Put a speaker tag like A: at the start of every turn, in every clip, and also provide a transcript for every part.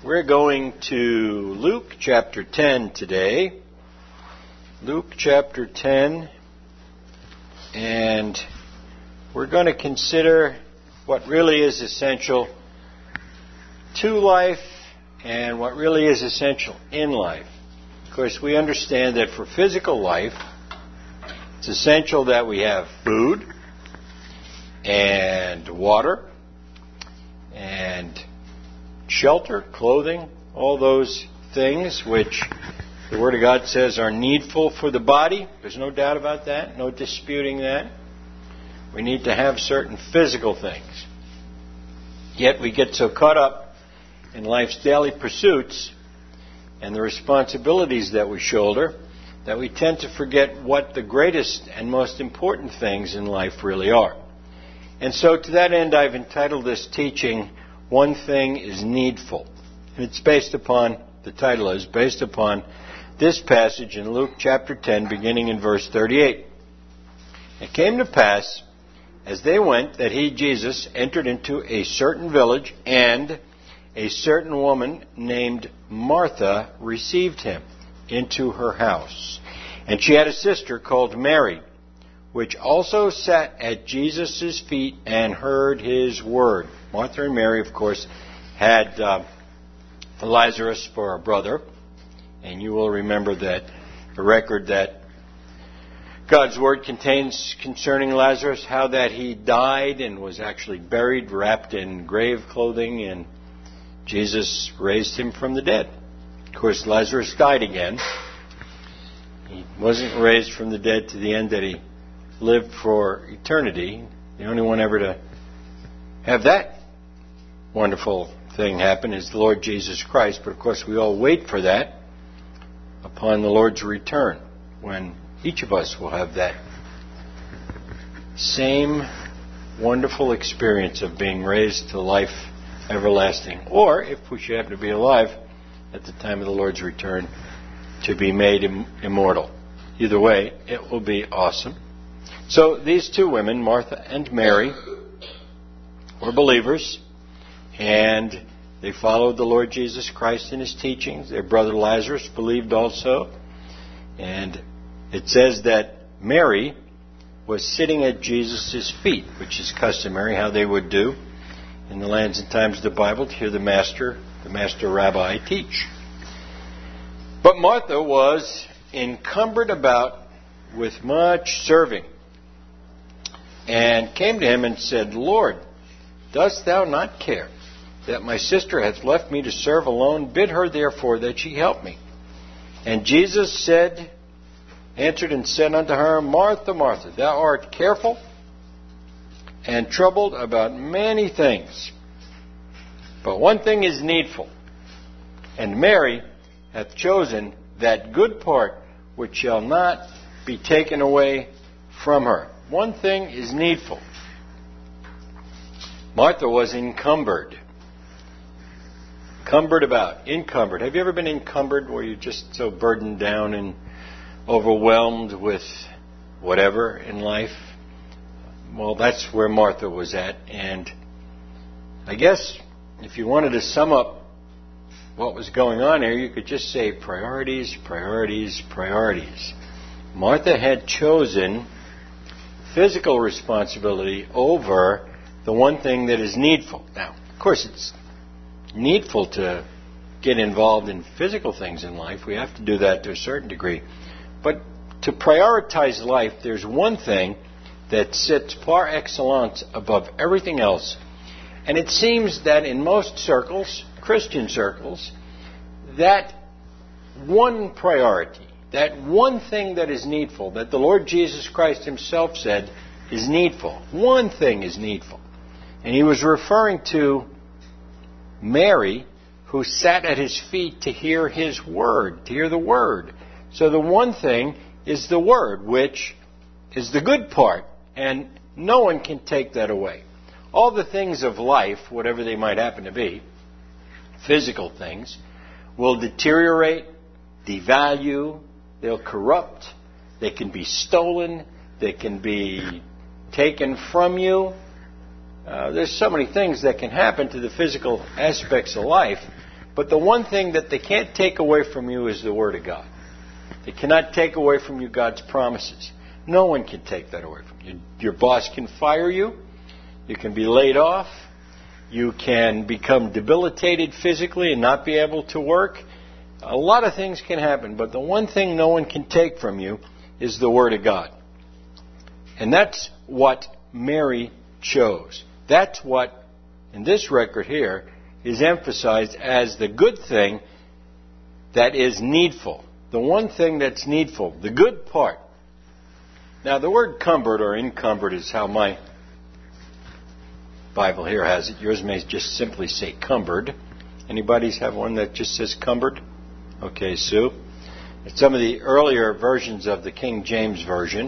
A: We're going to Luke chapter 10 today. Luke chapter 10. And we're going to consider what really is essential to life and what really is essential in life. Of course, we understand that for physical life, it's essential that we have food and water and shelter, clothing, all those things which the Word of God says are needful for the body. There's no doubt about that, no disputing that. We need to have certain physical things. Yet we get so caught up in life's daily pursuits and the responsibilities that we shoulder that we tend to forget what the greatest and most important things in life really are. And so to that end, I've entitled this teaching, One Thing is Needful. And it's based upon, the title is based upon this passage in Luke chapter 10, beginning in verse 38. It came to pass, as they went, that he, Jesus, entered into a certain village, and a certain woman named Martha received him into her house. And she had a sister called Mary, which also sat at Jesus' feet and heard his word. Martha and Mary, of course, had Lazarus for a brother. And you will remember that the record that God's word contains concerning Lazarus, how that he died and was actually buried, wrapped in grave clothing, and Jesus raised him from the dead. Of course, Lazarus died again. He wasn't raised from the dead to the end that he lived for eternity. The only one ever to have that wonderful thing happen is the Lord Jesus Christ. But of course, we all wait for that upon the Lord's return, when each of us will have that same wonderful experience of being raised to life everlasting. Or, if we should happen to be alive at the time of the Lord's return, to be made immortal. Either way, it will be awesome. So these two women, Martha and Mary, were believers, and they followed the Lord Jesus Christ in his teachings. Their brother Lazarus believed also. And it says that Mary was sitting at Jesus' feet, which is customary, how they would do in the lands and times of the Bible, to hear the master rabbi teach. But Martha was encumbered about with much serving, and came to him and said, Lord, dost thou not care that my sister hath left me to serve alone? Bid her therefore that she help me. And Jesus answered and said unto her, Martha, Martha, thou art careful and troubled about many things, but one thing is needful. And Mary hath chosen that good part which shall not be taken away from her. One thing is needful. Martha was encumbered. Encumbered. Have you ever been encumbered, where you're just so burdened down and overwhelmed with whatever in life? Well, that's where Martha was at. And I guess if you wanted to sum up what was going on here, you could just say priorities, priorities, priorities. Martha had chosen physical responsibility over the one thing that is needful. Now, of course, it's needful to get involved in physical things in life. We have to do that to a certain degree. But to prioritize life, there's one thing that sits par excellence above everything else. And it seems that in most circles, Christian circles, that one priority, that one thing that is needful, that the Lord Jesus Christ himself said is needful. One thing is needful. And he was referring to Mary, who sat at his feet to hear his word, to hear the word. So the one thing is the word, which is the good part, and no one can take that away. All the things of life, whatever they might happen to be, physical things, will deteriorate, devalue, they'll corrupt, they can be stolen, they can be taken from you. There's so many things that can happen to the physical aspects of life But the one thing that they can't take away from you is the Word of God. They cannot take away from you God's promises. No one can take that away from you. Your boss can fire you. You can be laid off. You can become debilitated physically and not be able to work. A lot of things can happen, but the one thing no one can take from you is the Word of God. And that's what Mary chose. That's what, in this record here, is emphasized as the good thing that is needful. The one thing that's needful, the good part. Now, the word cumbered or encumbered is how my Bible here has it. Yours may just simply say cumbered. Anybody's have one that just says cumbered? Okay, Sue. Some of the earlier versions of the King James Version,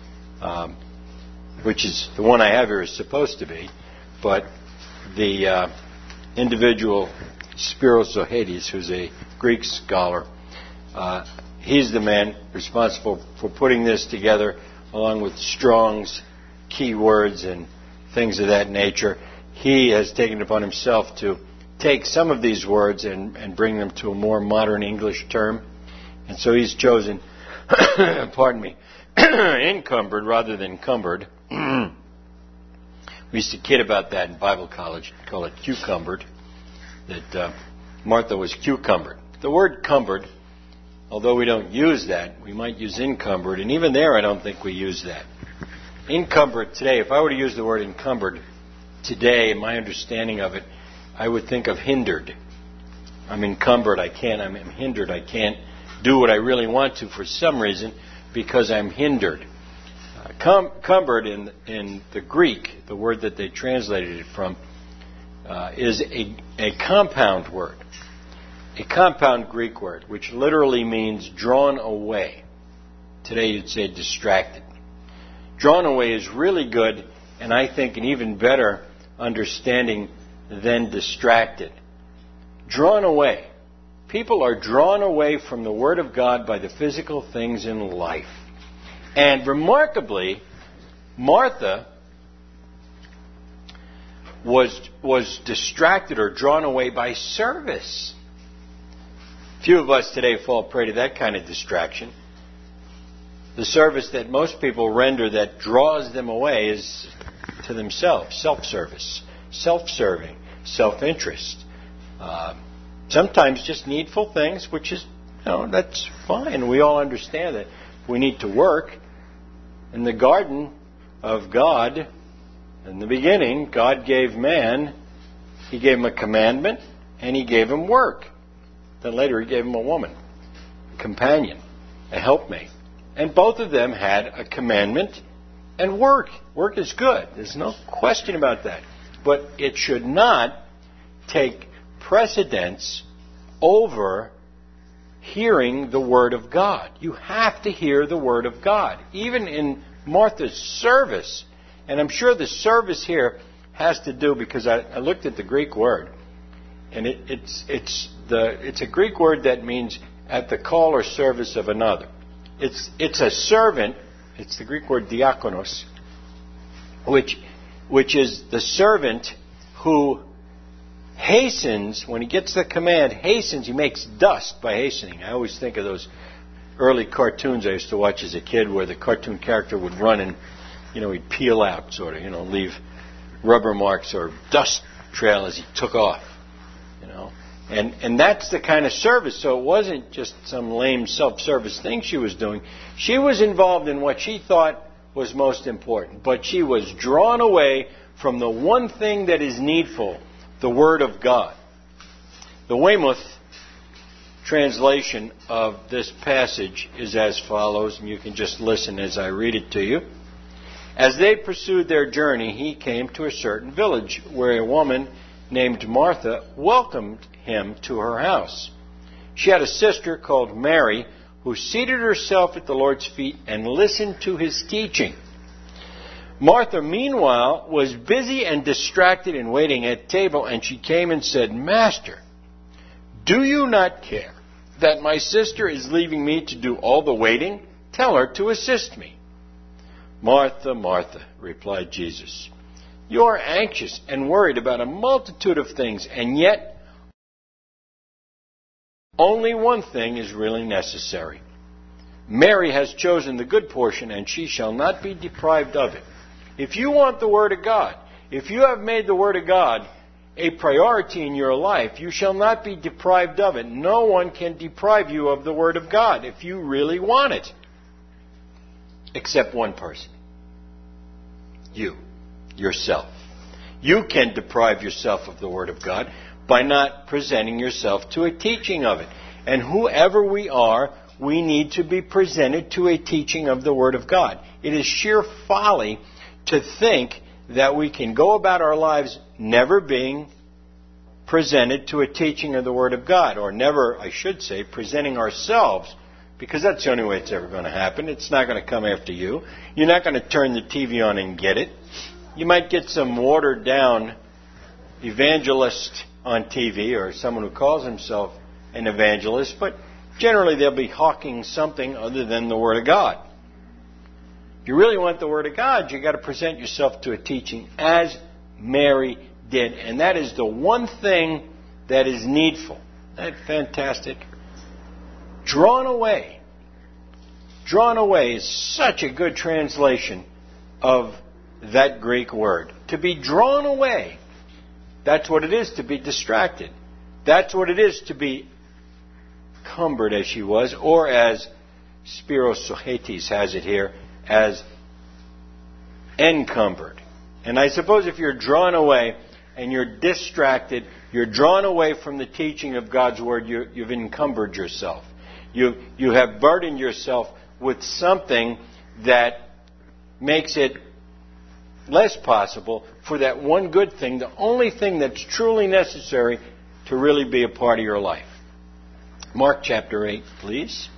A: which is the one I have here is supposed to be, but the individual Spiros Zahedis, who's a Greek scholar, he's the man responsible for putting this together, along with Strong's key words and things of that nature. He has taken it upon himself to take some of these words and bring them to a more modern English term. And so he's chosen, pardon me, encumbered rather than cumbered. We used to kid about that in Bible college, call it cucumbered, that Martha was cucumbered. The word cumbered, although we don't use that, we might use encumbered, and even there I don't think we use that. Encumbered today, if I were to use the word encumbered today, in my understanding of it, I would think of hindered. I'm encumbered, I'm hindered, I can't do what I really want to for some reason because I'm hindered. Cumbered in the Greek, the word that they translated it from, is a compound word. A compound Greek word, which literally means drawn away. Today you'd say distracted. Drawn away is really good, and I think an even better understanding than distracted. Drawn away. People are drawn away from the Word of God by the physical things in life. And remarkably, Martha was distracted or drawn away by service. Few of us today fall prey to that kind of distraction. The service that most people render that draws them away is to themselves, self-service, self-serving, self-interest. Sometimes just needful things, which is, that's fine. We all understand that we need to work. In the garden of God, in the beginning, God gave man, He gave him a commandment, and He gave him work. Then later He gave him a woman, a companion, a helpmate. And both of them had a commandment and work. Work is good. There's no question about that. But it should not take precedence over hearing the Word of God. You have to hear the Word of God. Even in Martha's service, and I'm sure the service here has to do, because I looked at the Greek word, and it's a Greek word that means at the call or service of another. It's a servant. It's the Greek word diakonos, which is the servant who hastens, when he gets the command, hastens, he makes dust by hastening. I always think of those early cartoons I used to watch as a kid where the cartoon character would run and, he'd peel out, sort of, leave rubber marks or dust trail as he took off, And that's the kind of service. So it wasn't just some lame self-service thing she was doing. She was involved in what she thought was most important. But she was drawn away from the one thing that is needful, the Word of God. The Weymouth translation of this passage is as follows, and you can just listen as I read it to you. As they pursued their journey, he came to a certain village where a woman named Martha welcomed him to her house. She had a sister called Mary who seated herself at the Lord's feet and listened to His teaching. Martha, meanwhile, was busy and distracted in waiting at table, and she came and said, Master, do you not care that my sister is leaving me to do all the waiting? Tell her to assist me. Martha, Martha, replied Jesus, you are anxious and worried about a multitude of things, and yet only one thing is really necessary. Mary has chosen the good portion, and she shall not be deprived of it. If you want the Word of God, if you have made the Word of God a priority in your life, you shall not be deprived of it. No one can deprive you of the Word of God if you really want it. Except one person. You. Yourself. You can deprive yourself of the Word of God by not presenting yourself to a teaching of it. And whoever we are, we need to be presented to a teaching of the Word of God. It is sheer folly to think that we can go about our lives never being presented to a teaching of the Word of God, or never, I should say, presenting ourselves, because that's the only way it's ever going to happen. It's not going to come after you. You're not going to turn the TV on and get it. You might get some watered-down evangelist on TV, or someone who calls himself an evangelist, but generally they'll be hawking something other than the Word of God. If you really want the Word of God, you've got to present yourself to a teaching as Mary did. And that is the one thing that is needful. Isn't that fantastic? Drawn away. Drawn away is such a good translation of that Greek word. To be drawn away. That's what it is to be distracted. That's what it is to be cumbered as she was, or as Spiros Sohetes has it here, as encumbered. And I suppose if you're drawn away and you're distracted, you're drawn away from the teaching of God's Word, you've encumbered yourself. You have burdened yourself with something that makes it less possible for that one good thing, the only thing that's truly necessary to really be a part of your life. Mark chapter 8, please.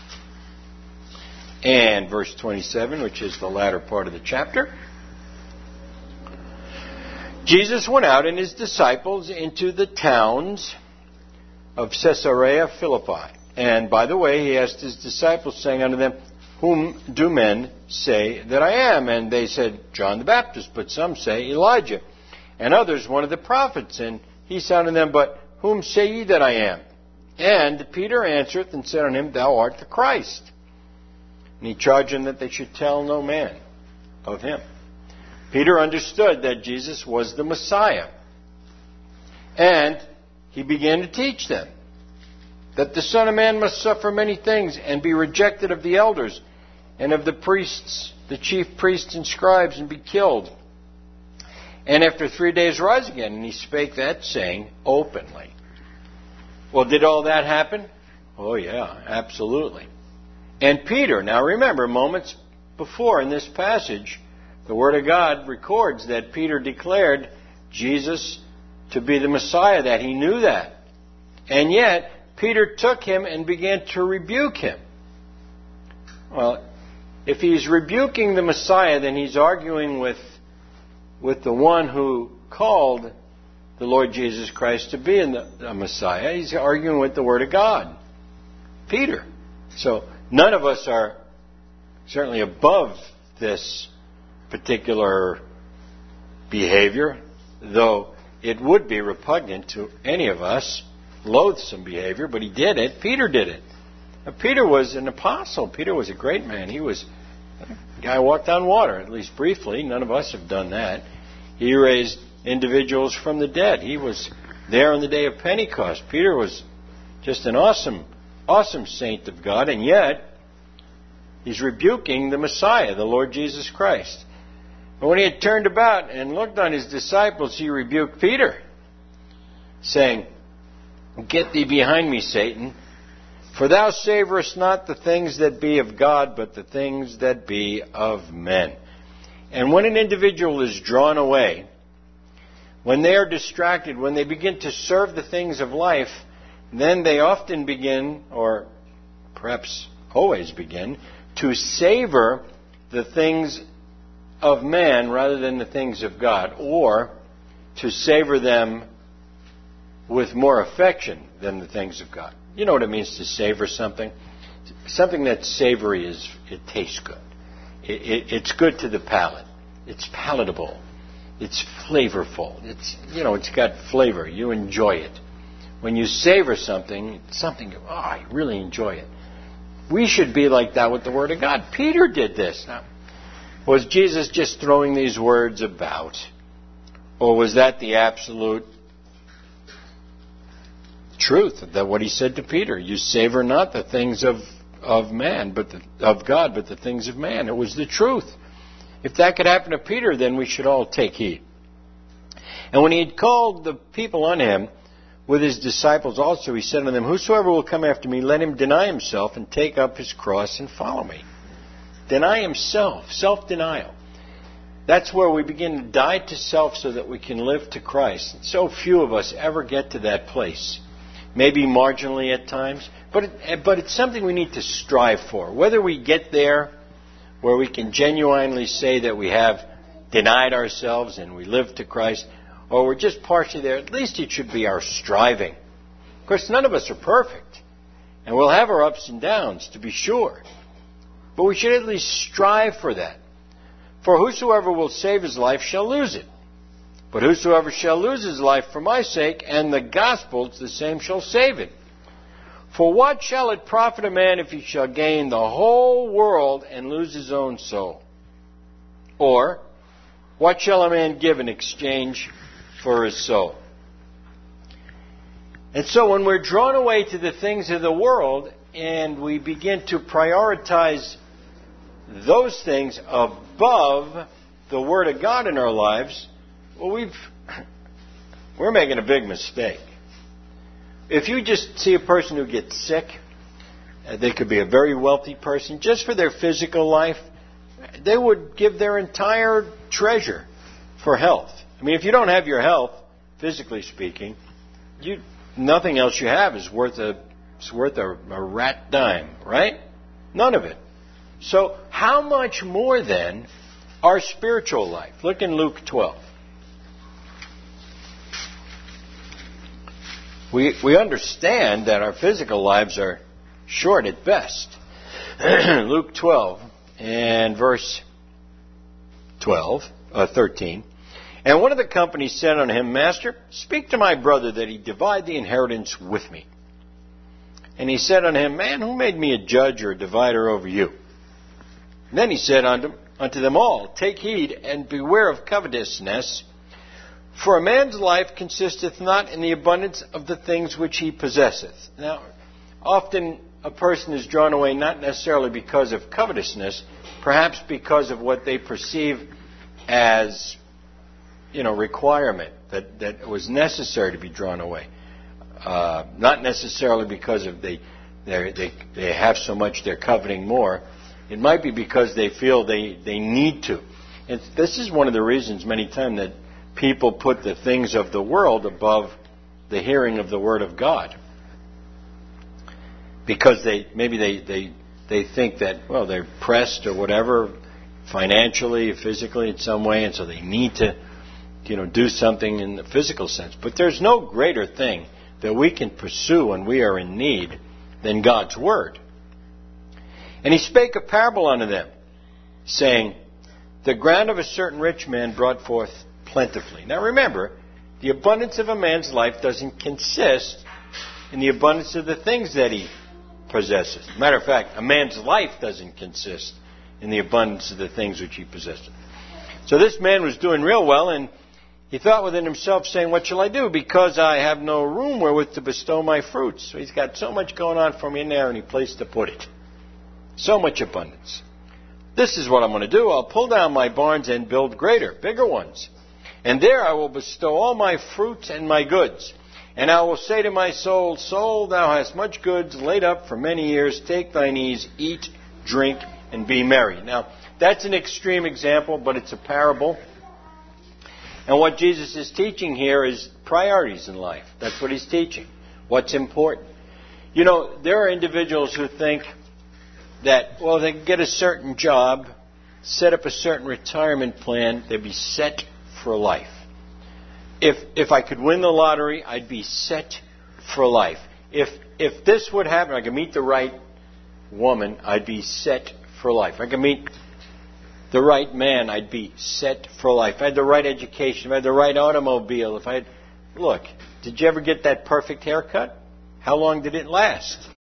A: And verse 27, which is the latter part of the chapter. Jesus went out and his disciples into the towns of Caesarea Philippi. And by the way, he asked his disciples, saying unto them, Whom do men say that I am? And they said, John the Baptist, but some say Elijah, and others one of the prophets. And he said unto them, But whom say ye that I am? And Peter answereth and said unto him, Thou art the Christ. And he charged them that they should tell no man of him. Peter understood that Jesus was the Messiah. And he began to teach them that the Son of Man must suffer many things and be rejected of the elders and of the priests, the chief priests and scribes, and be killed. And after 3 days rise again. And he spake that saying openly. Well, did all that happen? Oh, yeah, absolutely. And Peter, now remember, moments before in this passage, the Word of God records that Peter declared Jesus to be the Messiah, that he knew that. And yet, Peter took him and began to rebuke him. Well, if he's rebuking the Messiah, then he's arguing with the one who called the Lord Jesus Christ to be the Messiah. He's arguing with the Word of God. Peter. So none of us are certainly above this particular behavior, though it would be repugnant to any of us, loathsome behavior, but he did it. Peter did it. Now, Peter was an apostle. Peter was a great man. He was a guy who walked on water, at least briefly. None of us have done that. He raised individuals from the dead. He was there on the day of Pentecost. Peter was just an awesome saint of God, and yet he's rebuking the Messiah, the Lord Jesus Christ. But when he had turned about and looked on his disciples, he rebuked Peter, saying, Get thee behind me, Satan, for thou savorest not the things that be of God, but the things that be of men. And when an individual is drawn away, when they are distracted, when they begin to serve the things of life, then they often begin, or perhaps always begin, to savor the things of man rather than the things of God, or to savor them with more affection than the things of God. You know what it means to savor something? Something that's savory it tastes good. It's good to the palate. It's palatable. It's flavorful. It's got flavor. You enjoy it. when you savor something, I really enjoy it. We should be like that with the Word of God. Peter did this. Now, was Jesus just throwing these words about? Or was that the absolute truth, that what he said to Peter? You savor not the things of man, of God, but the things of man. It was the truth. If that could happen to Peter, then we should all take heed. And when he had called the people unto him, with his disciples also, he said unto them, Whosoever will come after me, let him deny himself and take up his cross and follow me. Deny himself, self-denial. That's where we begin to die to self so that we can live to Christ. So few of us ever get to that place. Maybe marginally at times, but it's something we need to strive for. Whether we get there where we can genuinely say that we have denied ourselves and we live to Christ, or we're just partially there, at least it should be our striving. Of course, none of us are perfect, and we'll have our ups and downs, to be sure. But we should at least strive for that. For whosoever will save his life shall lose it. But whosoever shall lose his life for my sake and the gospel's, the same shall save it. For what shall it profit a man if he shall gain the whole world and lose his own soul? Or, what shall a man give in exchange for his soul? And so when we're drawn away to the things of the world and we begin to prioritize those things above the Word of God in our lives, well, we're making a big mistake. If you just see a person who gets sick, they could be a very wealthy person, just for their physical life, they would give their entire treasure for health. I mean, if you don't have your health, physically speaking, nothing else you have is worth a rat dime, right? None of it. So how much more then our spiritual life? Look in Luke 12. We understand that our physical lives are short at best. Luke 12 and verse 13. And one of the company said unto him, Master, speak to my brother that he divide the inheritance with me. And he said unto him, Man, who made me a judge or a divider over you? And then he said unto them all, Take heed and beware of covetousness, for a man's life consisteth not in the abundance of the things which he possesseth. Now, often a person is drawn away not necessarily because of covetousness, perhaps because of what they perceive as, requirement, that was necessary to be drawn away. Not necessarily because of they have so much they're coveting more. It might be because they feel they need to. And this is one of the reasons many times that people put the things of the world above the hearing of the Word of God. Because they think that, they're pressed or whatever, financially, physically in some way, and so they need to, do something in the physical sense. But there's no greater thing that we can pursue when we are in need than God's Word. And he spake a parable unto them, saying, The ground of a certain rich man brought forth plentifully. Now remember, the abundance of a man's life doesn't consist in the abundance of the things that he possesses. Matter of fact, a man's life doesn't consist in the abundance of the things which he possesses. So this man was doing real well, and he thought within himself, saying, What shall I do? Because I have no room wherewith to bestow my fruits. So he's got so much going on for me in there, and he place to put it. So much abundance. This is what I'm going to do. I'll pull down my barns and build greater, bigger ones. And there I will bestow all my fruits and my goods. And I will say to my soul, Soul, thou hast much goods laid up for many years. Take thine ease, eat, drink, and be merry. Now, that's an extreme example, but it's a parable. And what Jesus is teaching here is priorities in life. That's what he's teaching. What's important. There are individuals who think that, they can get a certain job, set up a certain retirement plan, they'd be set for life. If I could win the lottery, I'd be set for life. If this would happen, I could meet the right woman, I'd be set for life. If I could meet the right man, I'd be set for life. If I had the right education, if I had the right automobile, if I had Look, did you ever get that perfect haircut? How long did it last?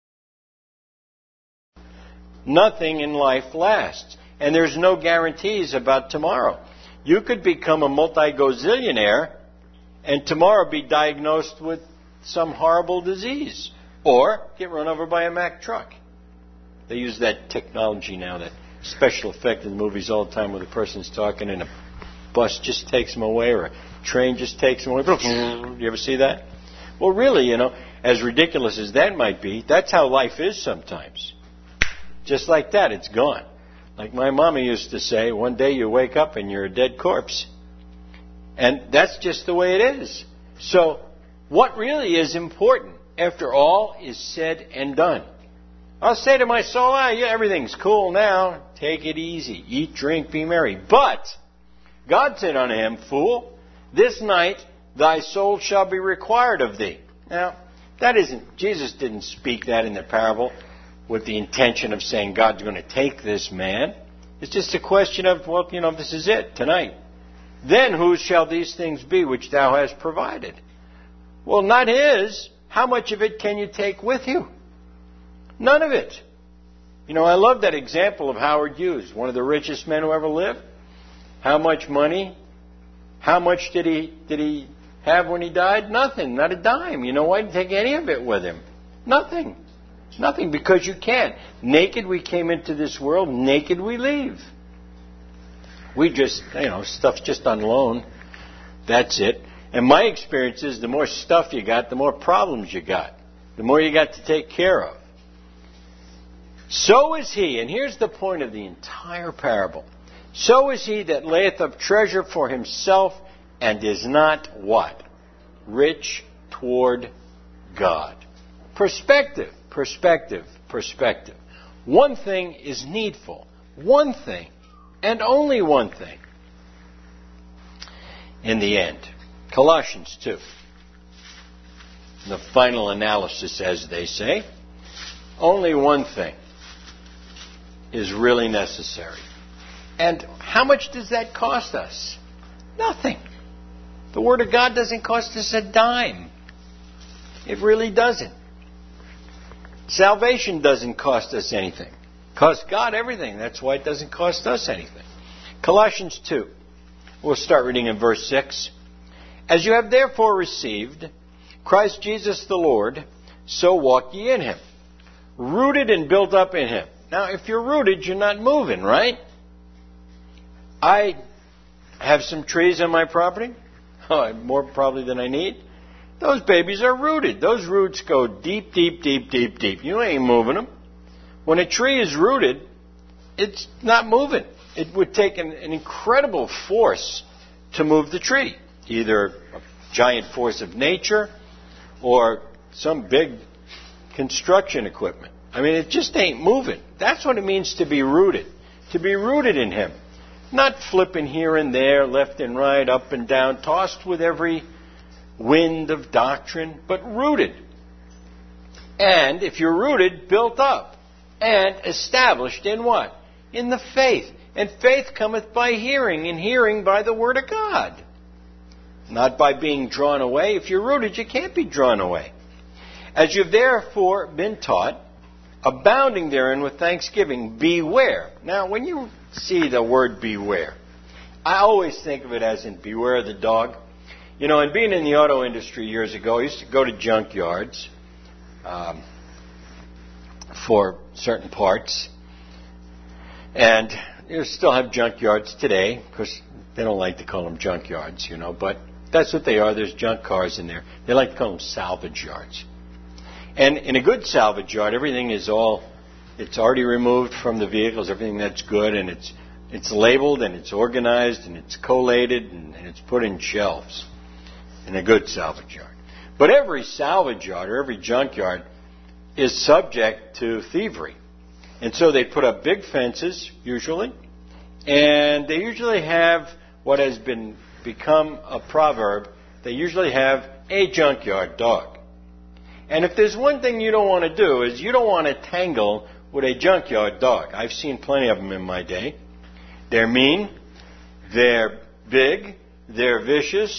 A: Nothing in life lasts. And there's no guarantees about tomorrow. You could become a multi-gazillionaire and tomorrow be diagnosed with some horrible disease. Or get run over by a Mack truck. They use that technology now, that special effect in the movies all the time where the person's talking and a bus just takes them away or a train just takes them away. You ever see that? Well, really, as ridiculous as that might be, that's how life is sometimes. Just like that, it's gone. Like my mama used to say, one day you wake up and you're a dead corpse. And that's just the way it is. So, what really is important after all is said and done? I'll say to my soul, everything's cool now. Take it easy. Eat, drink, be merry. But God said unto him, Fool, this night thy soul shall be required of thee. Now, Jesus didn't speak that in the parable with the intention of saying God's going to take this man. It's just a question of, this is it, tonight. Then whose shall these things be which thou hast provided? Well, not his. How much of it can you take with you? None of it. I love that example of Howard Hughes, one of the richest men who ever lived. How much money? How much did he have when he died? Nothing. Not a dime. Why didn't he take any of it with him? Nothing. Nothing, because you can't. Naked we came into this world, naked we leave. We just, stuff's just on loan. That's it. And my experience is the more stuff you got, the more problems you got. The more you got to take care of. So is he, and here's the point of the entire parable. So is he that layeth up treasure for himself and is not what? Rich toward God. Perspective. One thing is needful. One thing, and only one thing. In the end. Colossians 2. The final analysis, as they say. Only one thing is really necessary. And how much does that cost us? Nothing. The Word of God doesn't cost us a dime. It really doesn't. Salvation doesn't cost us anything. It costs God everything. That's why it doesn't cost us anything. Colossians 2. We'll start reading in verse 6. As you have therefore received Christ Jesus the Lord, so walk ye in him, rooted and built up in him. Now, if you're rooted, you're not moving, right? I have some trees on my property, more probably than I need. Those babies are rooted. Those roots go deep, deep, deep, deep, deep. You ain't moving them. When a tree is rooted, it's not moving. It would take an incredible force to move the tree. Either a giant force of nature or some big construction equipment. It just ain't moving. That's what it means to be rooted. To be rooted in him. Not flipping here and there, left and right, up and down, tossed with every wind of doctrine, but rooted. And if you're rooted, built up. And established in what? In the faith. And faith cometh by hearing, and hearing by the Word of God. Not by being drawn away. If you're rooted, you can't be drawn away. As you've therefore been taught, abounding therein with thanksgiving, beware. Now, when you see the word beware, I always think of it as in beware the dog. And being in the auto industry years ago, I used to go to junkyards for certain parts. And you still have junkyards today, because they don't like to call them junkyards, but that's what they are. There's junk cars in there. They like to call them salvage yards. And in a good salvage yard, everything is it's already removed from the vehicles, everything that's good, and it's labeled, and it's organized, and it's collated, and it's put in shelves in a good salvage yard. But every salvage yard or every junkyard is subject to thievery. And so they put up big fences, usually, and they usually have what has become a proverb. They usually have a junkyard dog. And if there's one thing you don't want to do is you don't want to tangle with a junkyard dog. I've seen plenty of them in my day. They're mean, they're big, they're vicious,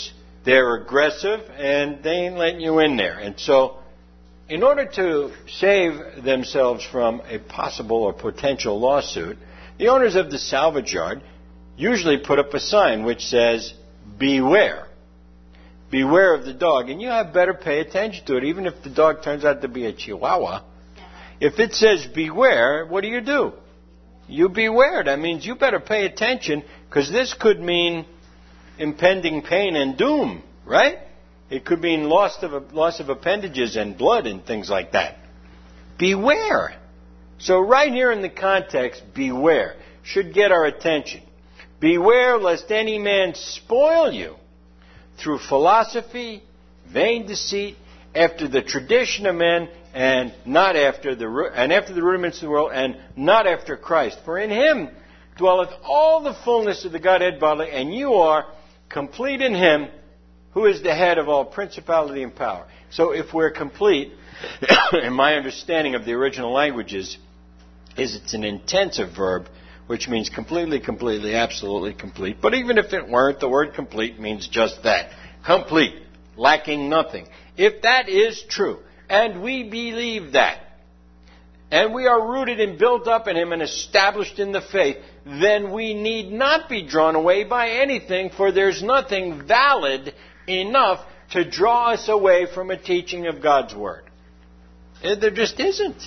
A: they're aggressive, and they ain't letting you in there. And so, in order to save themselves from a possible or potential lawsuit, the owners of the salvage yard usually put up a sign which says, beware. Beware of the dog. And you had better pay attention to it, even if the dog turns out to be a Chihuahua. If it says beware, what do? You beware. That means you better pay attention, because this could mean impending pain and doom, right? It could mean loss of appendages and blood and things like that. Beware. So right here in the context, beware, should get our attention. Beware lest any man spoil you through philosophy, vain deceit, after the tradition of men, and after the rudiments of the world, and not after Christ. For in him dwelleth all the fullness of the Godhead bodily, and you are complete in him, who is the head of all principality and power. So if we're complete, and my understanding of the original languages is it's an intensive verb, which means completely, absolutely complete. But even if it weren't, the word complete means just that. Complete, lacking nothing. If that is true, and we believe that, and we are rooted and built up in him and established in the faith, then we need not be drawn away by anything, for there's nothing valid enough to draw us away from a teaching of God's Word. There just isn't.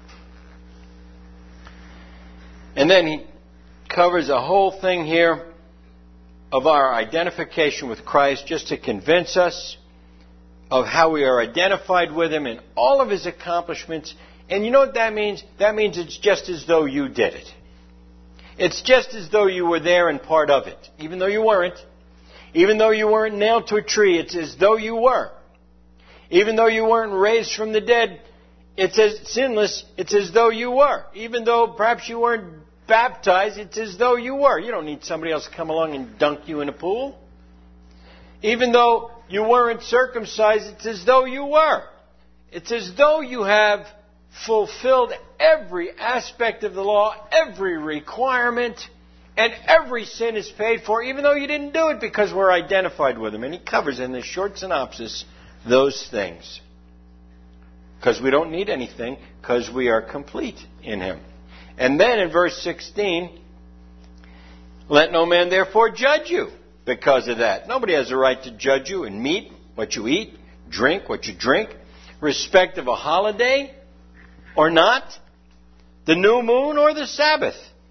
A: And then he covers a whole thing here of our identification with Christ, just to convince us of how we are identified with him in all of his accomplishments. And you know what that means? That means it's just as though you did it. It's just as though you were there and part of it, even though you weren't. Even though you weren't nailed to a tree, it's as though you were. Even though you weren't raised from the dead, it's as sinless, it's as though you were. Even though perhaps you weren't baptized, it's as though you were. You don't need somebody else to come along and dunk you in a pool. Even though you weren't circumcised, it's as though you were. It's as though you have fulfilled every aspect of the law, every requirement, and every sin is paid for, even though you didn't do it, because we're identified with him. And he covers in this short synopsis those things. Because we don't need anything, because we are complete in him. And then in verse 16, let no man therefore judge you because of that. Nobody has a right to judge you in meat, what you eat, drink, what you drink, respect of a holiday or not, the new moon or the Sabbath.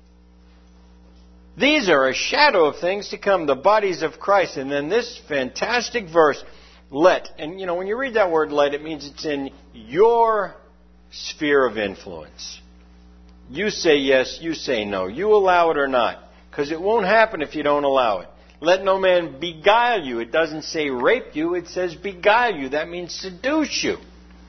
A: These are a shadow of things to come, the bodies of Christ. And then this fantastic verse, let. And you know, when you read that word let, it means it's in your sphere of influence. You say yes, you say no. You allow it or not. Because it won't happen if you don't allow it. Let no man beguile you. It doesn't say rape you, it says beguile you. That means seduce you.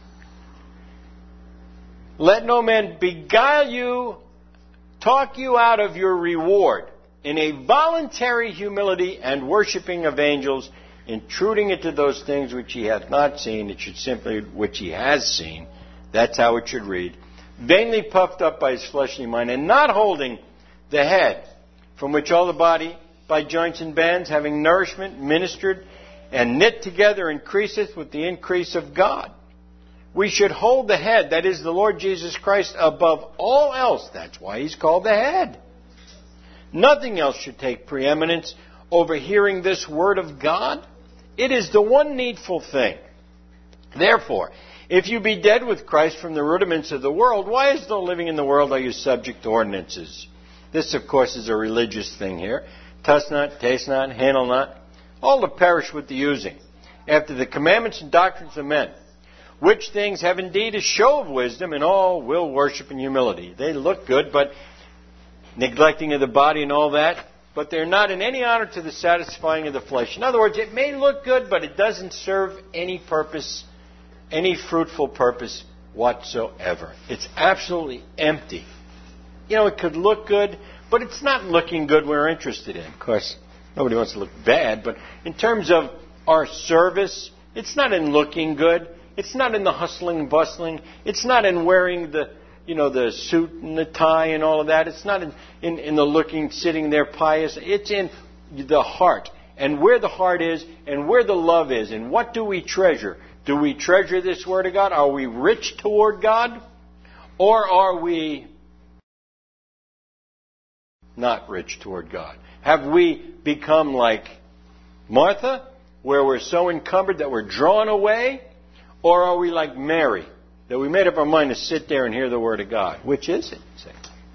A: Let no man beguile you, talk you out of your reward in a voluntary humility and worshiping of angels, intruding into those things which he hath not seen. It should simply, which he has seen. That's how it should read. Vainly puffed up by his fleshly mind, and not holding the head, from which all the body by joints and bands, having nourishment, ministered, and knit together, increaseth with the increase of God. We should hold the head, that is the Lord Jesus Christ, above all else. That's why he's called the head. Nothing else should take preeminence over hearing this word of God. It is the one needful thing. Therefore, if you be dead with Christ from the rudiments of the world, why as though living in the world are you subject to ordinances? This, of course, is a religious thing here. Touch not, taste not, handle not, all to perish with the using, after the commandments and doctrines of men, which things have indeed a show of wisdom, and all will worship in humility. They look good, but neglecting of the body and all that, but they're not in any honor to the satisfying of the flesh. In other words, it may look good, but it doesn't serve any purpose, any fruitful purpose whatsoever. It's absolutely empty. You know, it could look good, but it's not looking good we're interested in. Of course, nobody wants to look bad, but in terms of our service, it's not in looking good. It's not in the hustling and bustling. It's not in wearing the suit and the tie and all of that. It's not in the looking, sitting there pious. It's in the heart. and where the heart is and where the love is. And what do we treasure? Do we treasure this Word of God? Are we rich toward God? Or are we not rich toward God? Have we become like Martha, where we're so encumbered that we're drawn away? Or are we like Mary, that we made up our mind to sit there and hear the Word of God? Which is it? Say.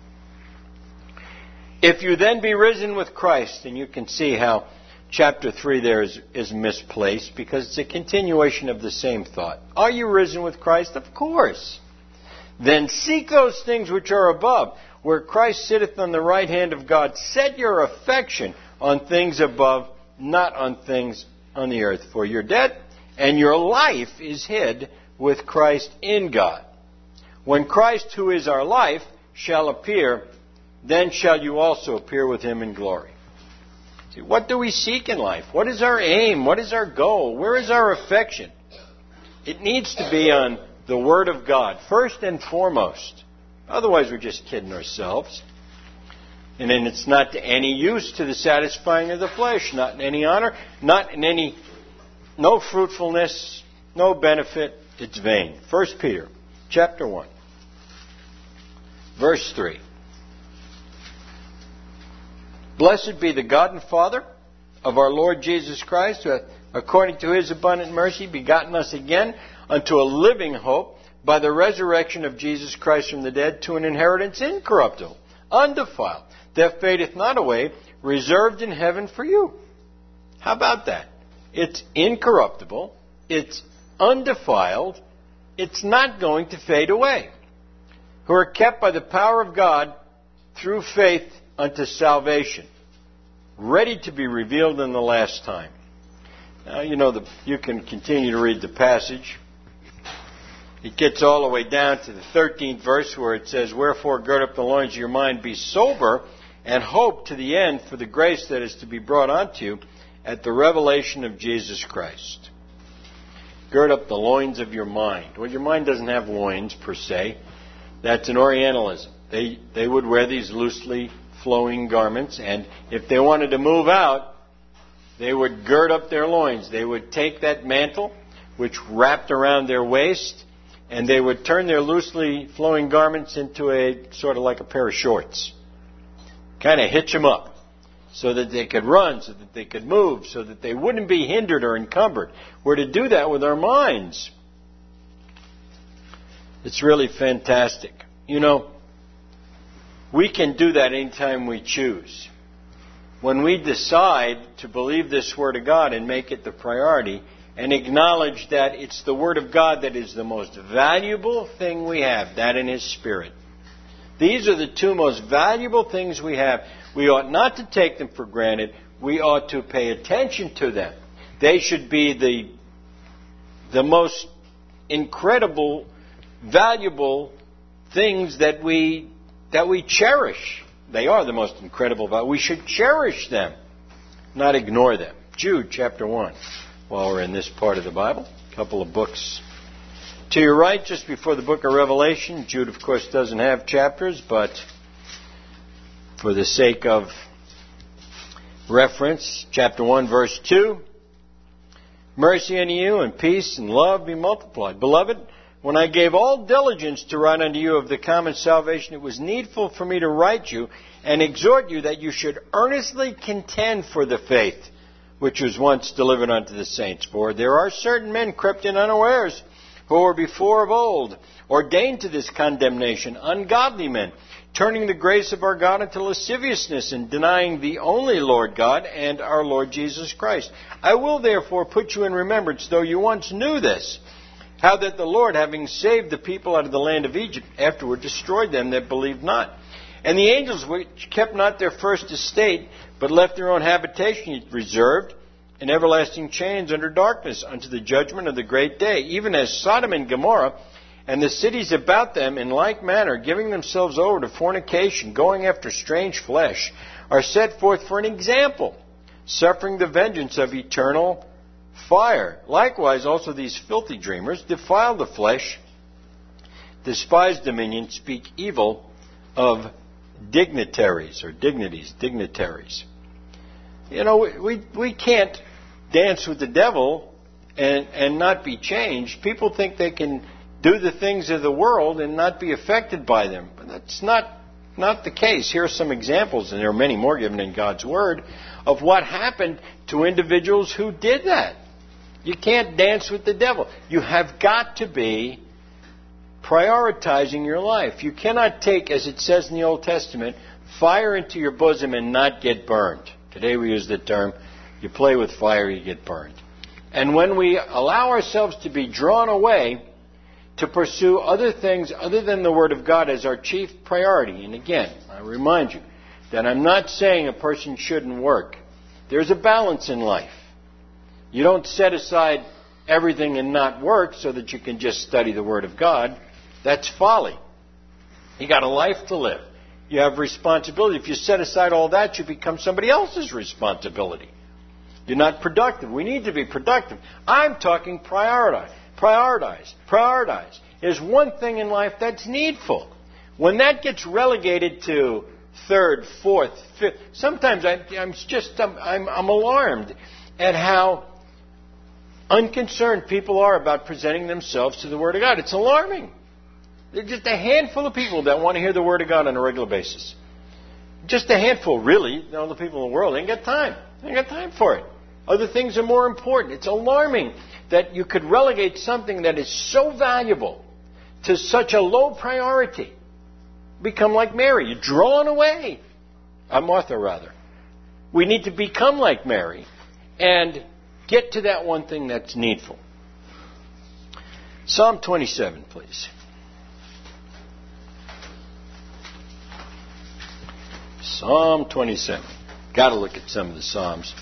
A: If you then be risen with Christ, and you can see how chapter 3 there is misplaced, because it's a continuation of the same thought. Are you risen with Christ? Of course. Then seek those things which are above, where Christ sitteth on the right hand of God. Set your affection on things above, not on things on the earth. For you're dead, and your life is hid with Christ in God. When Christ, who is our life, shall appear, then shall you also appear with him in glory. See, what do we seek in life? What is our aim? What is our goal? Where is our affection? It needs to be on the Word of God, first and foremost. Otherwise, we're just kidding ourselves. And then it's not to any use to the satisfying of the flesh, not in any honor, not in any, no fruitfulness, no benefit. It's vain. 1 Peter chapter 1, verse 3. Blessed be the God and Father of our Lord Jesus Christ, who hath, according to his abundant mercy, begotten us again unto a living hope by the resurrection of Jesus Christ from the dead, to an inheritance incorruptible, undefiled, that fadeth not away, reserved in heaven for you. How about that? It's incorruptible, it's undefiled, it's not going to fade away. Who are kept by the power of God through faith unto salvation, ready to be revealed in the last time. Now, you can continue to read the passage. It gets all the way down to the 13th verse, where it says, Wherefore gird up the loins of your mind, be sober, and hope to the end for the grace that is to be brought unto you at the revelation of Jesus Christ. Gird up the loins of your mind. Well, your mind doesn't have loins, per se. That's an Orientalism. They would wear these loosely flowing garments, and if they wanted to move out, they would gird up their loins. They would take that mantle, which wrapped around their waist, and they would turn their loosely flowing garments into a sort of like a pair of shorts. Kind of hitch them up so that they could run, so that they could move, so that they wouldn't be hindered or encumbered. We're to do that with our minds. It's really fantastic. We can do that anytime we choose. When we decide to believe this Word of God and make it the priority, and acknowledge that it's the Word of God that is the most valuable thing we have, that and His Spirit. These are the two most valuable things we have. We ought not to take them for granted. We ought to pay attention to them. They should be the most incredible, valuable things that we cherish. They are the most incredible value. We should cherish them, not ignore them. Jude chapter 1. While we're in this part of the Bible, a couple of books to your right, just before the book of Revelation. Jude, of course, doesn't have chapters, but for the sake of reference, chapter 1, verse 2. Mercy unto you, and peace and love be multiplied. Beloved, when I gave all diligence to write unto you of the common salvation, it was needful for me to write you and exhort you that you should earnestly contend for the faith which was once delivered unto the saints. For there are certain men crept in unawares, who were before of old ordained to this condemnation, ungodly men, turning the grace of our God into lasciviousness, and denying the only Lord God and our Lord Jesus Christ. I will therefore put you in remembrance, though you once knew this, how that the Lord, having saved the people out of the land of Egypt, afterward destroyed them that believed not. And the angels which kept not their first estate, but left their own habitation reserved in everlasting chains under darkness unto the judgment of the great day, even as Sodom and Gomorrah and the cities about them in like manner, giving themselves over to fornication, going after strange flesh, are set forth for an example, suffering the vengeance of eternal fire. Likewise also these filthy dreamers defile the flesh, despise dominion, speak evil of dignitaries. we can't dance with the devil and not be changed. People think they can do the things of the world and not be affected by them. But that's not the case. Here are some examples, and there are many more given in God's Word, of what happened to individuals who did that. You can't dance with the devil. You have got to be prioritizing your life. You cannot take, as it says in the Old Testament, fire into your bosom and not get burned. Today we use the term, you play with fire, you get burned. And when we allow ourselves to be drawn away to pursue other things other than the Word of God as our chief priority, and again, I remind you that I'm not saying a person shouldn't work. There's a balance in life. You don't set aside everything and not work so that you can just study the Word of God. That's folly. You got a life to live. You have responsibility. If you set aside all that, you become somebody else's responsibility. You're not productive. We need to be productive. I'm talking prioritize. Prioritize. There's one thing in life that's needful. When that gets relegated to third, fourth, fifth, sometimes I'm alarmed at how unconcerned people are about presenting themselves to the Word of God. It's alarming. There's just a handful of people that want to hear the Word of God on a regular basis. Just a handful, really. All the people in the world ain't got time. They ain't got time for it. Other things are more important. It's alarming that you could relegate something that is so valuable to such a low priority. Become like Mary. You're drawn away. Martha, rather. We need to become like Mary and get to that one thing that's needful. Psalm 27, please. Psalm 27. Got to look at some of the Psalms.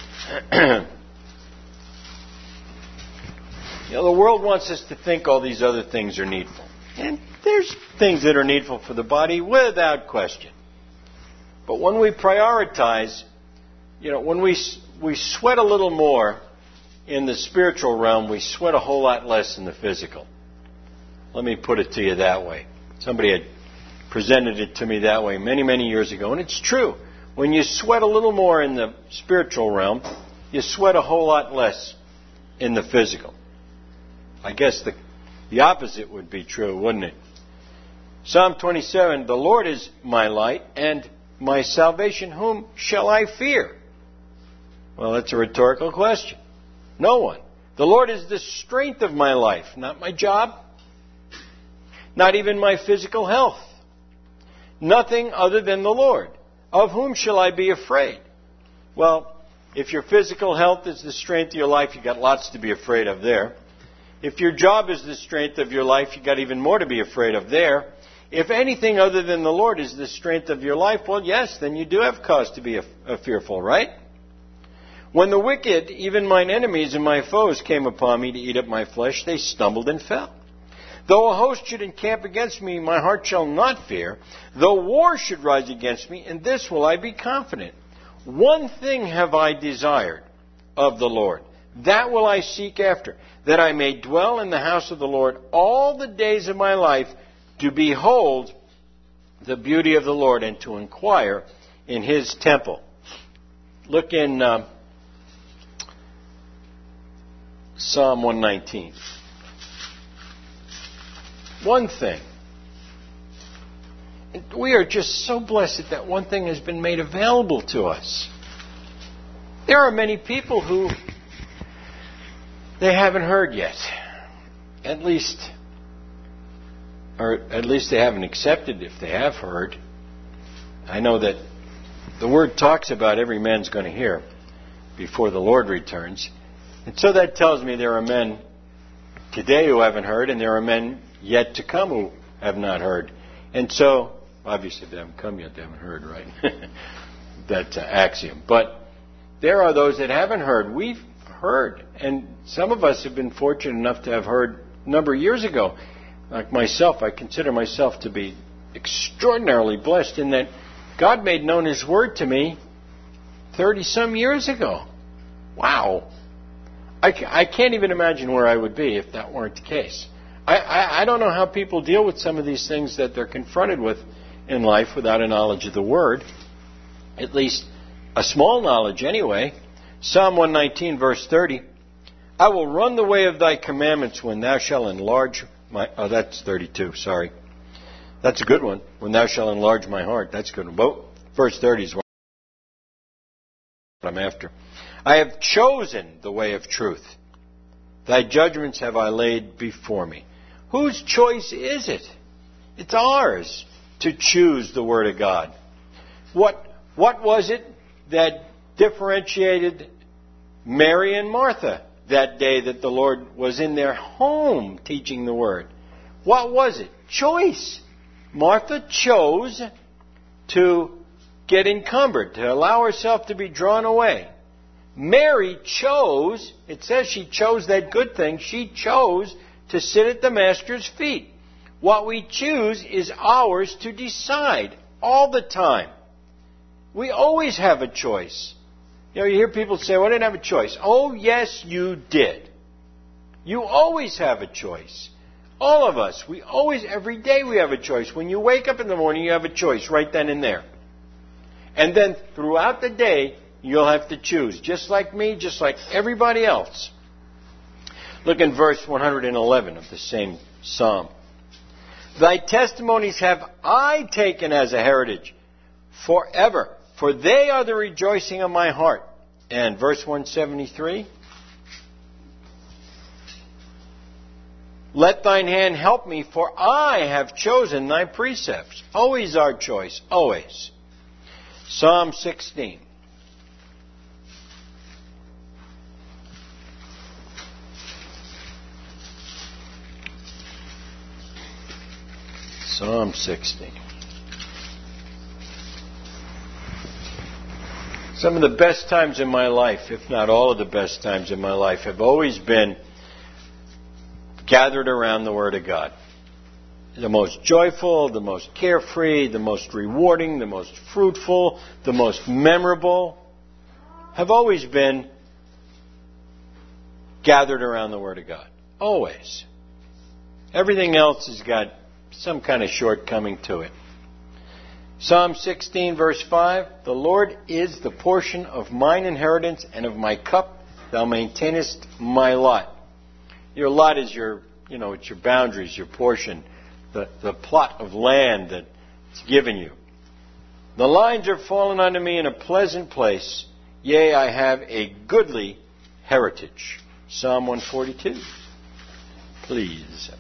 A: The world wants us to think all these other things are needful. And there's things that are needful for the body without question. But when we prioritize, when we sweat a little more in the spiritual realm, we sweat a whole lot less in the physical. Let me put it to you that way. Somebody had presented it to me that way many, many years ago. And it's true. When you sweat a little more in the spiritual realm, you sweat a whole lot less in the physical. I guess the opposite would be true, wouldn't it? Psalm 27, the Lord is my light and my salvation. Whom shall I fear? Well, that's a rhetorical question. No one. The Lord is the strength of my life, not my job, not even my physical health. Nothing other than the Lord. Of whom shall I be afraid? Well, if your physical health is the strength of your life, you've got lots to be afraid of there. If your job is the strength of your life, you've got even more to be afraid of there. If anything other than the Lord is the strength of your life, well, yes, then you do have cause to be fearful, right? When the wicked, even mine enemies and my foes, came upon me to eat up my flesh, they stumbled and fell. Though a host should encamp against me, my heart shall not fear. Though war should rise against me, in this will I be confident. One thing have I desired of the Lord, that will I seek after, that I may dwell in the house of the Lord all the days of my life, to behold the beauty of the Lord and to inquire in His temple. Look in Psalm 119. One thing. We are just so blessed that one thing has been made available to us. There are many people who they haven't heard yet. At least they haven't accepted if they have heard. I know that the Word talks about every man's going to hear before the Lord returns. And so that tells me there are men today who haven't heard, and there are men yet to come who have not heard. And so, obviously if they haven't come yet, they haven't heard, right? That's an axiom. But there are those that haven't heard. We've heard. And some of us have been fortunate enough to have heard a number of years ago. Like myself, I consider myself to be extraordinarily blessed in that God made known His Word to me 30-some years ago. Wow. I can't even imagine where I would be if that weren't the case. I don't know how people deal with some of these things that they're confronted with in life without a knowledge of the Word. At least a small knowledge anyway. Psalm 119, verse 30. I will run the way of thy commandments when thou shalt enlarge my... Oh, that's 32, sorry. That's a good one. When thou shalt enlarge my heart. That's a good one. But verse 30 is what I'm after. I have chosen the way of truth. Thy judgments have I laid before me. Whose choice is it? It's ours to choose the Word of God. What was it that differentiated Mary and Martha that day that the Lord was in their home teaching the Word? What was it? Choice. Martha chose to get encumbered, to allow herself to be drawn away. Mary chose, it says she chose that good thing, she chose to sit at the Master's feet. What we choose is ours to decide all the time. We always have a choice. You know, you hear people say, well, I didn't have a choice. Oh, yes, you did. You always have a choice. All of us, we always, every day we have a choice. When you wake up in the morning, you have a choice right then and there. And then throughout the day, you'll have to choose. Just like me, just like everybody else. Look in verse 111 of the same psalm. Thy testimonies have I taken as a heritage forever, for they are the rejoicing of my heart. And verse 173. Let thine hand help me, for I have chosen thy precepts. Always our choice, always. Psalm 16. Psalm 16. Some of the best times in my life, if not all of the best times in my life, have always been gathered around the Word of God. The most joyful, the most carefree, the most rewarding, the most fruitful, the most memorable, have always been gathered around the Word of God. Always. Everything else has got some kind of shortcoming to it. Psalm 16, verse 5, the Lord is the portion of mine inheritance and of my cup. Thou maintainest my lot. Your lot is your, it's your boundaries, your portion, the plot of land that's given you. The lines are fallen unto me in a pleasant place. Yea, I have a goodly heritage. Psalm 142. Please.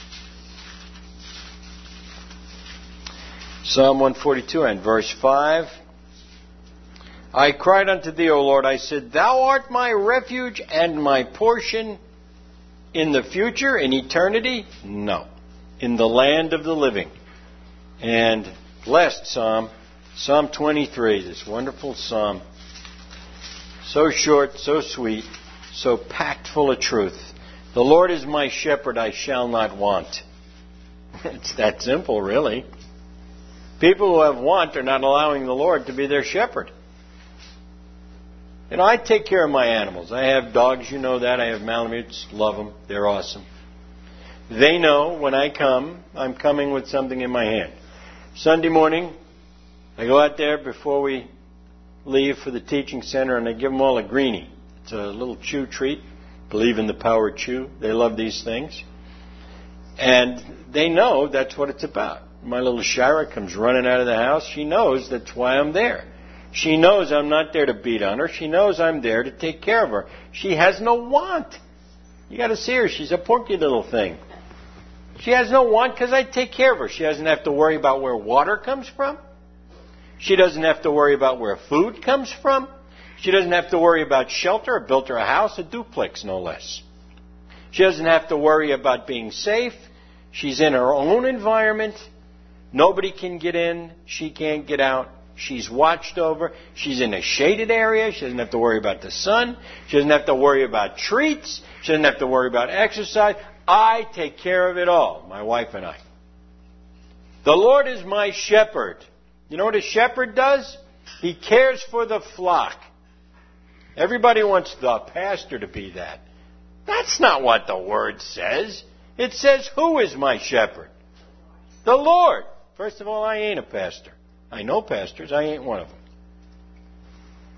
A: Psalm 142 and verse 5. I cried unto thee, O Lord, I said, Thou art my refuge and my portion in the future, in eternity? No. In the land of the living. And last Psalm, Psalm 23, this wonderful Psalm. So short, so sweet, so packed full of truth. The Lord is my shepherd, I shall not want. It's that simple, really. People who have want are not allowing the Lord to be their shepherd. I take care of my animals. I have dogs, you know that. I have Malamutes, love them. They're awesome. They know when I come, I'm coming with something in my hand. Sunday morning, I go out there before we leave for the teaching center and I give them all a greenie. It's a little chew treat. Believe in the power of chew. They love these things. And they know that's what it's about. My little Shira comes running out of the house. She knows that's why I'm there. She knows I'm not there to beat on her. She knows I'm there to take care of her. She has no want. You got to see her. She's a porky little thing. She has no want because I take care of her. She doesn't have to worry about where water comes from. She doesn't have to worry about where food comes from. She doesn't have to worry about shelter. I built her a house, a duplex, no less. She doesn't have to worry about being safe. She's in her own environment. Nobody can get in. She can't get out. She's watched over. She's in a shaded area. She doesn't have to worry about the sun. She doesn't have to worry about treats. She doesn't have to worry about exercise. I take care of it all, my wife and I. The Lord is my shepherd. You know what a shepherd does? He cares for the flock. Everybody wants the pastor to be that. That's not what the Word says. It says, who is my shepherd? The Lord. First of all, I ain't a pastor. I know pastors. I ain't one of them.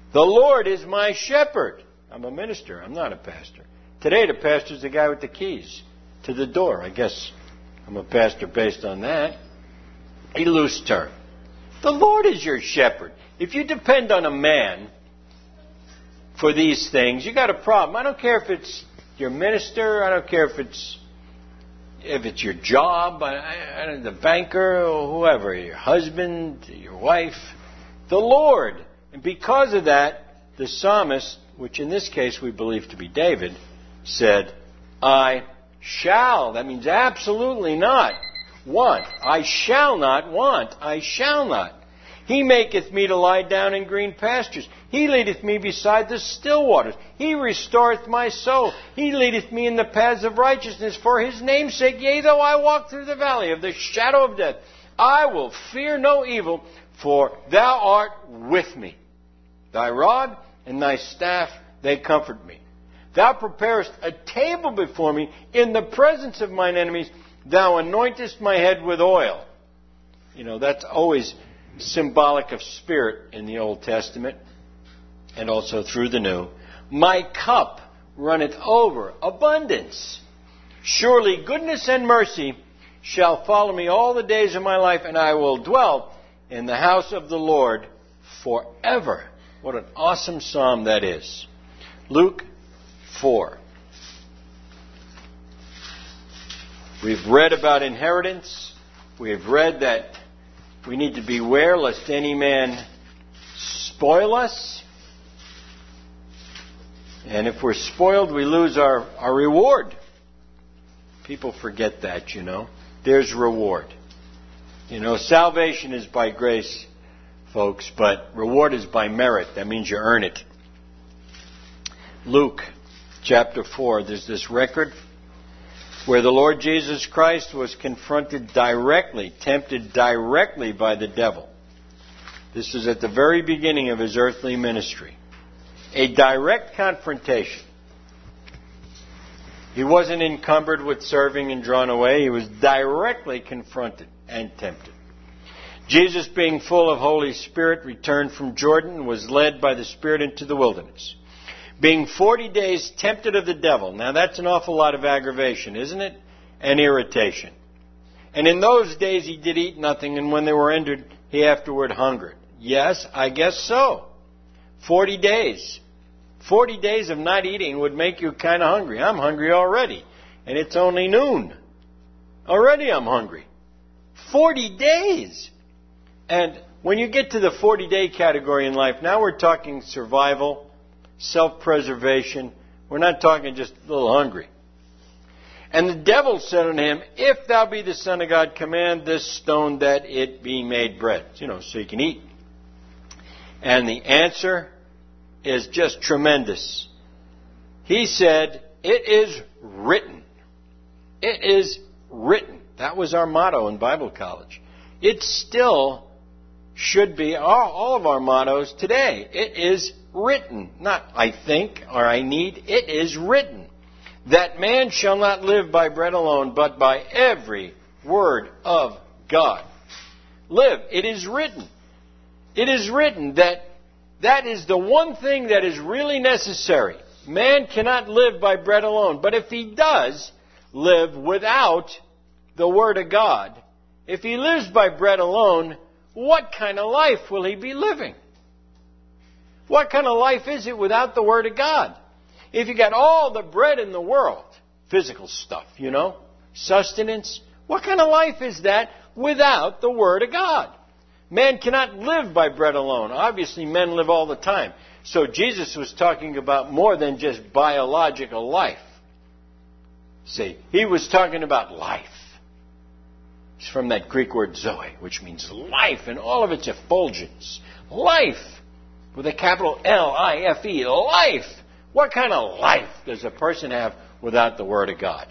A: The Lord is my shepherd. I'm a minister. I'm not a pastor. Today the pastor's the guy with the keys to the door. I guess I'm a pastor based on that. A loose term. The Lord is your shepherd. If you depend on a man for these things, you got a problem. I don't care if it's your minister. I don't care if it's your job, the banker, or whoever, your husband, your wife. The Lord. And because of that, the psalmist, which in this case we believe to be David, said, I shall. That means absolutely not want. I shall not want. I shall not. He maketh me to lie down in green pastures. He leadeth me beside the still waters. He restoreth my soul. He leadeth me in the paths of righteousness for His name's sake. Yea, though I walk through the valley of the shadow of death, I will fear no evil, for Thou art with me. Thy rod and Thy staff, they comfort me. Thou preparest a table before me in the presence of mine enemies. Thou anointest my head with oil. You know, that's always symbolic of spirit in the Old Testament and also through the New. My cup runneth over, abundance. Surely goodness and mercy shall follow me all the days of my life, and I will dwell in the house of the Lord forever. What an awesome psalm that is. Luke 4. We've read about inheritance. We've read that we need to beware lest any man spoil us. And if we're spoiled, we lose our reward. People forget that, you know. There's reward. You know, salvation is by grace, folks, but reward is by merit. That means you earn it. Luke chapter 4, there's this record where the Lord Jesus Christ was confronted directly, tempted directly by the devil. This is at the very beginning of His earthly ministry. A direct confrontation. He wasn't encumbered with serving and drawn away. He was directly confronted and tempted. Jesus, being full of Holy Spirit, returned from Jordan and was led by the Spirit into the wilderness, being 40 days tempted of the devil. Now that's an awful lot of aggravation, isn't it? And irritation. And in those days he did eat nothing, and when they were ended, he afterward hungered. Yes, I guess so. 40 days. 40 days of not eating would make you kind of hungry. I'm hungry already. And it's only noon. Already I'm hungry. 40 days. And when you get to the 40-day category in life, now we're talking survival, self-preservation. We're not talking just a little hungry. And the devil said unto him, If thou be the Son of God, command this stone that it be made bread. You know, so you can eat. And the answer is just tremendous. He said, It is written. It is written. That was our motto in Bible college. It still should be all of our mottos today. It is written. Not I think or I need. It is written. That man shall not live by bread alone, but by every word of God. Live. It is written. It is written that is the one thing that is really necessary. Man cannot live by bread alone. But if he does live without the Word of God, if he lives by bread alone, what kind of life will he be living? What kind of life is it without the Word of God? If you got all the bread in the world, physical stuff, you know, sustenance, what kind of life is that without the Word of God? Man cannot live by bread alone. Obviously, men live all the time. So Jesus was talking about more than just biological life. See, he was talking about life. It's from that Greek word zoe, which means life in all of its effulgence. Life, with a capital L-I-F-E, life. What kind of life does a person have without the Word of God?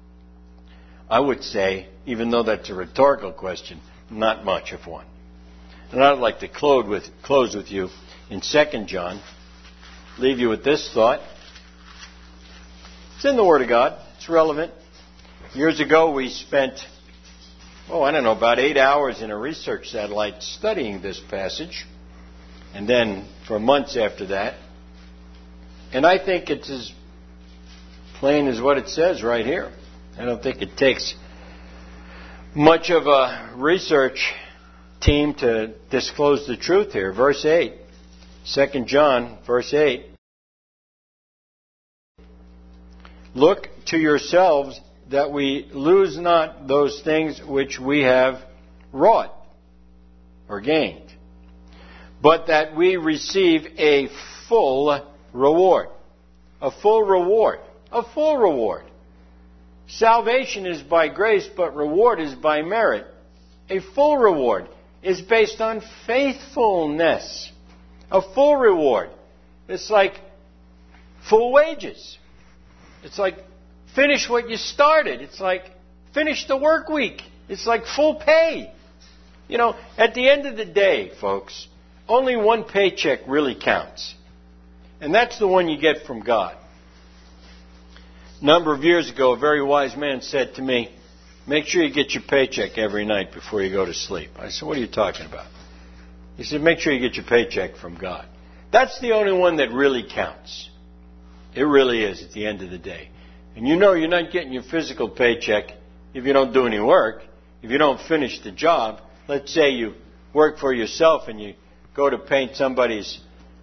A: I would say, even though that's a rhetorical question, not much of one. And I'd like to close with you in 2 John. Leave you with this thought. It's in the Word of God. It's relevant. Years ago we spent, about 8 hours in a research satellite studying this passage. and then for months after that. And I think it's as plain as what it says right here. I don't think it takes much of a research team to disclose the truth here. Verse 8, 2 John, verse 8. Look to yourselves that we lose not those things which we have wrought or gained, but that we receive a full reward. A full reward. A full reward. Salvation is by grace, but reward is by merit. A full reward is based on faithfulness. A full reward. It's like full wages. It's like finish what you started. It's like finish the work week. It's like full pay. You know, at the end of the day, folks, only one paycheck really counts. And that's the one you get from God. A number of years ago, a very wise man said to me, make sure you get your paycheck every night before you go to sleep. I said, what are you talking about? He said, make sure you get your paycheck from God. That's the only one that really counts. It really is at the end of the day. And you know you're not getting your physical paycheck if you don't do any work, if you don't finish the job. Let's say you work for yourself and you go to paint somebody's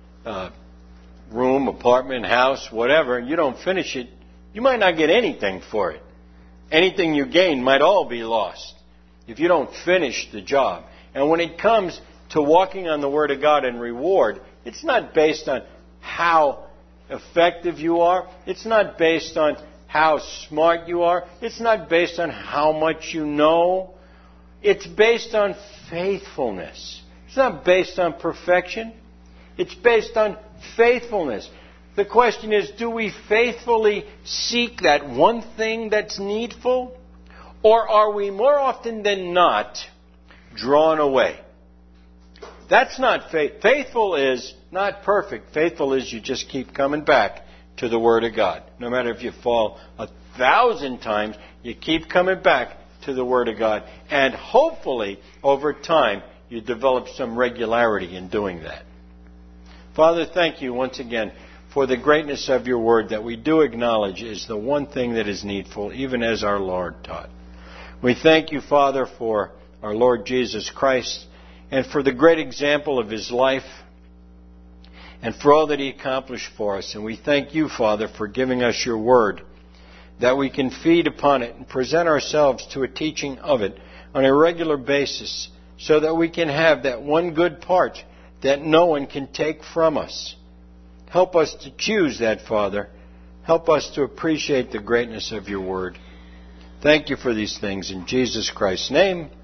A: room, apartment, house, whatever, and you don't finish it, you might not get anything for it. Anything you gain might all be lost if you don't finish the job. And when it comes to walking on the Word of God and reward, it's not based on how effective you are. It's not based on how smart you are. It's not based on how much you know. It's based on faithfulness. It's not based on perfection. It's based on faithfulness. The question is, do we faithfully seek that one thing that's needful? Or are we more often than not drawn away? That's not faith. Faithful is not perfect. Faithful is you just keep coming back to the Word of God. No matter if you fall 1,000 times, you keep coming back to the Word of God. And hopefully, over time, you develop some regularity in doing that. Father, thank you once again for the greatness of your Word that we do acknowledge is the one thing that is needful, even as our Lord taught. We thank you, Father, for our Lord Jesus Christ and for the great example of His life and for all that He accomplished for us. And we thank you, Father, for giving us your Word, that we can feed upon it and present ourselves to a teaching of it on a regular basis so that we can have that one good part that no one can take from us. Help us to choose that, Father. Help us to appreciate the greatness of your Word. Thank you for these things. In Jesus Christ's name,